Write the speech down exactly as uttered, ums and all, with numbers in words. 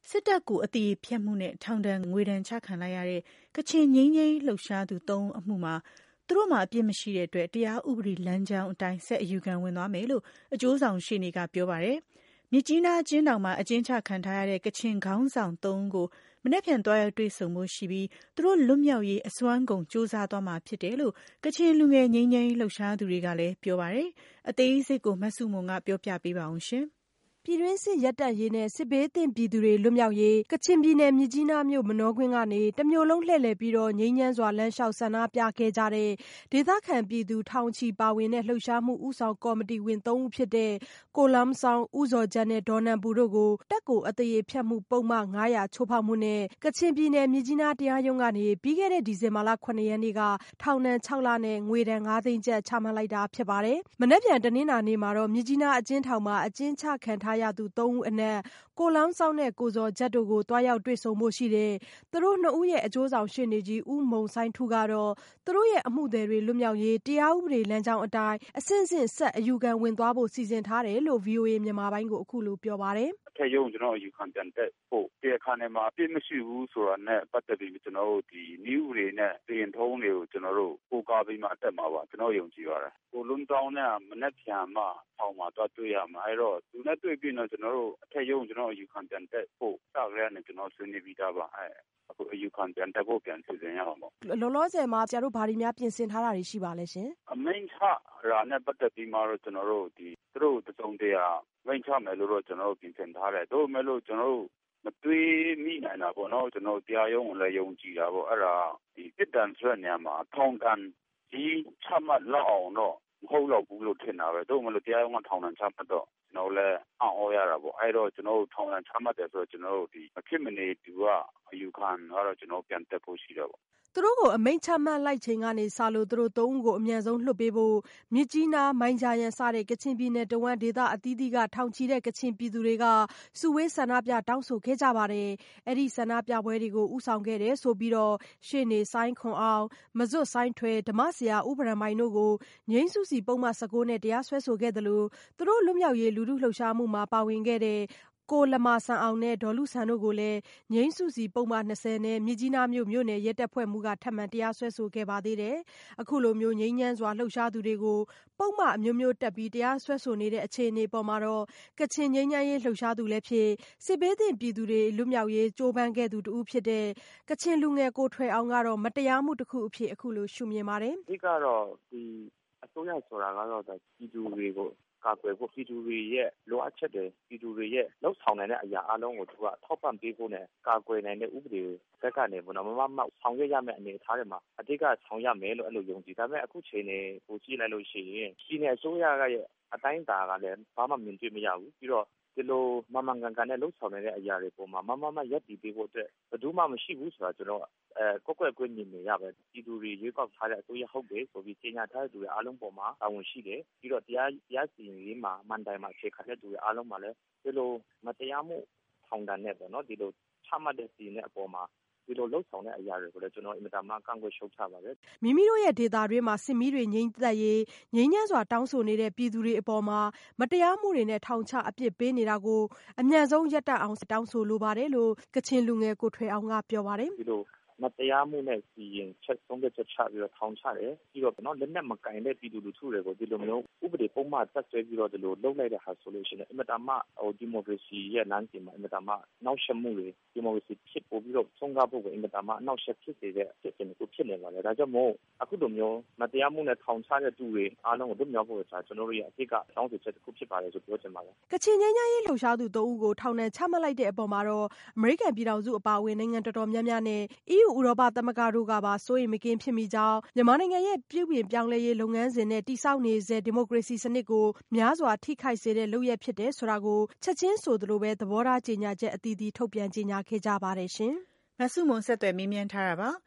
စစ်တပ်ကိုအသရေဖျက်မှုနဲ့ထောင်ဒဏ်ငွေဒဏ်ချခံလိုက်ရတဲ့ကချင်ငြိမ်းချမ်းရေးလှုပ်ရှားသူသုံးဦးအမှုမှာသူတို့မှာအပြစ်မရှိတဲ့အတွက်တရားဥပဒေလမ်းကြောင်းအတိုင်းဆက်အယူခံဝင်သွားမယ်လို့အကျိုးဆောင်ရှေ့နေကပြောပါတယ်။မြစ်ကြီးနားအကျဉ်းထောင်မှာအကျဉ်းချခံထားရတဲ့ကချင်ခေါင်းဆောင်သုံးဦးကိုမနက်ဖြန်သွားရောက်တွေ့ဆုံဖို့ရှိပြီးသူတို့လွတ်မြောက်ရေးအစွမ်းကုန်ကြိုးစားသွားမှာဖြစ်တယ်လို့ကချင်လူငယ်ငြိမ်းချမ်းရေးလှုပ်ရှားသူတွေကလည်းပြောပါတယ်။အသေးစိတ်ကိုမဆုမွန်ကပြောပြပေးပါအောင်ရှင်။ပြည်တွင်းစစ်ရပ်တန့်ရေးနဲ့စစ်ဘေးသင့်ပြည်သူတွေလွတ်မြောက်ရေးကချင်ပြည်နယ်မြစ်ကြီးနားမြို့မနောကွင်းကနေတမြို့လုံးလှည့်လည်ပြီးငြိမ်းချမ်းစွာလမ်းလျှောက်ဆန္ဒပြခဲ့ကြတဲ့ဒေသခံပြည်သူထောင်ချီပါဝင်တဲ့လှုပ်ရှားမှုဦးဆောင်ကော်မတီဝင်သုံးဦးဖြစ်တဲ့ကိုလမ်ဆောင်၊ဦးဇော်ဂျတ်နဲ့ဒေါ်နန်ပူတို့ကိုတပ်ကိုအသရေဖျက်မှုပုဒ်မ၅၀၀ချိုးဖောက်မှုနဲ့ကချင်ပြည်နယ်မြစ်ကြီးနားတရားရုံးကနေပြီးခဲ့တဲ့ဒီဇင်ဘာလ၇ရက်နေ့ကထောင်ဒဏ်၆လနဲ့ငွေဒဏ်၅သိန်းကျပ်ချမှတ်လိုက်တာဖြစ်ပါတယ်။မနက်ဖြန်တနင်္လာနေ့မှာတော့မြစ်ကြီးနားအကျဉ်းထောင်မှာအကျဉ်းချခံထားရသူသုံးဦးအနက်ကိုလောင်းဆောင်နဲ့ကိုဇော်ဂျတ်တို့ကိုသွားရောက်တွေ့ဆုံဖို့ရှိတယ်။သူတို့နှစ်ဦးရဲ့အကျိုးဆောင်ရှေ့နေကြီးဦးမုန်ဆိုင်းထူးကတော့သူတို့ရဲ့အမှုသည်တွေလွတ်မြောက်ရေးတရားဥပဒေလမ်းကြောင်းအတိုင်းအဆင့်ဆင့်ဆက်အယူခံဝင်သွားဖို့စီစဉ်ထားတယ်လို့ ဗွီအိုအေမြန်မာပိုင်းကိုအခုလိုပြောပါတယ်။အထက်ရုံးကျွန်တော်အယူခံပြန်တက်ဖို့တရားခံထဲမှာအပြစ်မရှိဘူးဆိုတာနဲ့ပတ်သက်ပြီးကျွန်တော်တို့ဒီနည်းဥပဒေနဲ့ပြင်ထုံးတွေကိုကျွန်တော်တို့ပို့ကားပြီးမှတက်မှာပါကျွန်တော်ယုံကြည်ပါတယ်။ကိုလုံးတောင်းနဲ့မနေ့ပြန်မှထောင်မှာတော့တွေ့ရမှာအဲ့တော့သူနဲ့တွေ့ပြီးတော့ကျွန်တော်တို့အထက်ရုံးကျွန်တော်အယူခံပြန်တက်ဖို့စကြရနဲ့ကျွန်တော်ဆွေးနွေးပြီးသားပါအဲ့အခုအယူခံပြန်တက်ဖို့ပြန်စီစဉ်ရအောင်ပေါ့လောလောဆယ်မှာကျတို့ဘာတွေများပြင်ဆင်ထားတာတွေရှိပါလဲရှင်အမိန့်ချရာနဲ့ပတ်သက်ပြီးမှတော့ကျွန်တော်တို့ဒီသူတို့တစုံတရာမိန့်ချမယ်လို့တော့ကျွန်တော်တို့ပြင်ဆင်ထားတယ်တို့မဲ့လို့ကျွန်တော်တို့မတွေးမိနိုင်တာပေါ့နော်ကျွန်တော်တရားရုံးကိုလည်းယုံကြည်တာပေါ့အဲ့ဒါဒီတစ်တန်ဆွဲနေမှာထောင်ကန်ဒီချမှတ်လောက်အောင်တော့မဟုတ်တော့ဘူးလို့ထင်တာပဲတို့မလို့တရားရုံးကထောင်ဒဏ်ချမှတ်တော့ကျွန်တော်လည်းအံ့ဩရတာပေါ့အဲ့တော့ကျွန်တော်တို့ထောင်ဒဏ်ချမှတ်တယ်ဆိုတော့ကျွန်တော်တို့ဒီအဖြစ်မနေသူကအယူခံကတော့ကျွန်တော်ပြန်တက်ဖို့ရှိတော့ပေါ့သူတို့ကိုအမိန့်ချမှတ်လိုက်ချိန်ကနေစလို့သူတို့သုံးဦးကိုအမြန်ဆုံးလွှတ်ပေးဖို့မြစ်ကြီးနားမိုင်းဂျာယန်စတဲ့ကချင်ပြည်နယ်တဝန်းဒေသအသီးသီးကထောင်ချီတဲ့ကချင်ပြည်သူတွေကစုဝေးဆန္ဒပြတောင်းဆိုခဲ့ကြပါတယ်။အဲ့ဒီဆန္ဒပြပွဲတွေကိုဦးဆောင်ခဲ့တယ်ဆိုပြီးတော့ရှေ့နေဆိုင်းခွန်အောင်မဇွတ်ဆိုင်းထွဲဓမ္မဆရာဥပဒံမိုင်တို့ကိုငြိမ်းစုစီပုံမှန်၁၉နဲ့တရားစွဲဆိုခဲ့တယ်လို့သူတို့လွတ်မြောက်ရေးလူထုလှုပ်ရှားမှုမှာပါဝင်ခဲ့တဲ့ကိုလမာဆန်အောင်နဲ့ဒေါ်လူဆန်တို့ကိုလည်းငြိမ်းစုစီပုံမှန်၂၀နဲ့မြစ်ကြီးနားမြို့မြို့နယ်ရဲတပ်ဖွဲ့မှုကထပ်မံတရားစွဲဆိုခဲ့ပါသေးတယ်။အခုလိုမျိုးငြိမ်းချမ်းစွာလှုပ်ရှားသူတွေကိုပုံမှန်အမျိုးမျိုးတက်ပြီးတရားစွဲဆိုနေတဲ့အခြေအနေပေါ်မှာတော့ကချင်ငြိမ်းချမ်းရေးလှုပ်ရှားသူလည်းဖြစ်စစ်ဘေးသင့်ပြည်သူတွေလွတ်မြောက်ရေးကြိုးပမ်းခဲ့သူတူဖြစ်တဲ့ကချင်လူငယ်ကိုထွယ်အောင်ကတော့မတရားမှုတစ်ခုအဖြစ်အခုလိုရှုမြင်ပါတယ်။ဒီကတော့ဒီအစိုးရဆိုတာကတော့ပြည်သူတွေကိုကာကွယ်ဖို့ပြည်သူတွေရဲ့လိုအပ်ချက်တွေပြည်သူတွေရဲ့လှုပ်ဆောင်နိုင်တဲ့အရာအလုံးကိုသူကထောက်ပံ့ပေးဖို့နဲ့ကာကွယ်နိုင်တဲ့ဥပဒေဘက်ကနေပေါ့နော်မမမဆောင်ရွက်ရမယ့်အနေအထားတွေမှာအတိတ်ကဆောင်ရမယ်လို့အဲ့လိုယုံကြည်ဒါပေမဲ့အခုချိန်နေကိုကြည့်လိုက်လို့ရှိရင်ပြည်နယ်အစိုးရကရဲ့အတိုင်းအတာကလည်းဘာမှမြင်တွေ့မရဘူးပြီးတော့ဒီလိုမမန်ကန်ကန်နဲ့လှုပ်ဆောင်နေတဲ့အရာတွေပေါ်မှာမမမရက်တည်ပေးဖို့အတွက်ဘယ်သူမှမရှိဘူးဆိုတာကျွန်တော်အဲကွက်ကွက်ကွင်းမြင်နေရပဲပြည်သူတွေရွေးကောက်ထားတဲ့အစိုးရဟုတ်တယ်ဆိုပြီးကြေညာထားတဲ့သူတွေအားလုံးပေါ်မှာတာဝန်ရှိတယ်ပြီးတော့တရားတရားစီရင်ရေးမှာမန်တိုင်မှာအခြေခံတဲ့သူတွေအားလုံးမှာလည်းဒီလိုမတရားမှုထောင်ဒဏ်နဲ့ပေါ့နော်ဒီလိုချမှတ်တဲ့စီရင်တဲ့အပေါ်မှာဒီလိုလှုပ်ဆောင်တဲ့အရာတွေကိုလည်းကျွန်တော်အင်မတန်မှကန့်ကွက်ရှုတ်ချပါတယ်မိမိတို့ရဲ့ဒေတာတွေမှာစစ်မီးတွေငြိမ်းသက်ရေးငြိမ်းချမ်းစွာတောင်းဆိုနေတဲ့ပြည်သူတွေအပေါ်မှာမတရားမှုတွေနဲ့ထောင်ချအပြစ်ပေးနေတာကိုအမြန်ဆုံးရပ်တန့်အောင်တောင်းဆိုလိုပါတယ်လို့ကချင်လူငယ်ကိုထွယ်အောင်ကပြောပါတယ်ဒီလိုမတရားမှုနဲ့စီရင်ချက်ဆုံးတဲ့ချက်ချပြီးတော့ထောင်ချတယ်ပြီးတော့နော်လက်နက်မကင်တဲ့ပြည်သူလူထုတွေကိုဒီလိုမျိုးဥပဒေပုံမှန်သက်ဆွဲပြီးတော့ဒီလိုလုပ်လိုက်တဲ့ဟာဆိုလို့ရှိရင်အင်မတန်မှဟိုဒီမိုကရေစီရဲ့လမ်းစဉ်မှာအင်မတန်မှနောက်ရှက်မှုတွေဒီမိုကရေစီဖြစ်ပေါ်ပြီးတော့ဆုံးကားဖို့ကိုအင်မတန်မှနောက်ရှက်ဖြစ်စေတဲ့ဖြစ်စဉ်ကိုဖြစ်နေပါလေဒါကြောင့်မို့အခုလိုမျိုးမတရားမှုနဲ့ထောင်ချတဲ့သူတွေအားလုံးကိုလွတ်မြောက်ဖို့ဆိုတာကျွန်တော်တို့ရဲ့အဖြစ်ကတောင်းဆိုချက်တစ်ခုဖြစ်ပါတယ်ဆိုပြောချင်ပါတယ်ကချင်ငြိမ်းချမ်းရေးလှုပ်ရှားသူသုံးဦးကိုထောင်ဒဏ်ချမှတ်လိုက်တဲ့အပေါ်မှာတော့အမေရိကန်ပြည်ထောင်စုအပါအဝင်နိုင်ငံတော်တော်များများနဲ့ အီးယူ ဥရောပသမဂ္ဂတို့ကပါစိုးရိမ်မကင်းဖြစ်မိကြောင်းမြန်မာနိုင်ငံရဲ့ပြုပြင်ပြောင်းလဲရေးလုပ်ငန်းစဉ်နဲ့တည်ဆောက်နေစေဒီမိုကရေစီစနစ်ကိုများစွာထိခိုက်စေတဲ့လုပ်ရပ်ဖြစ်တယ်ဆိုတာကိုချက်ချင်းဆိုသလိုပဲသဘောထားကြေညာချက်အသီးသီးထုတ်ပြန်ကြေညာခဲ့ကြပါတယ်ရှင်မဆုမွန်ဆက်သွယ်မေးမြန်းထားတာပါ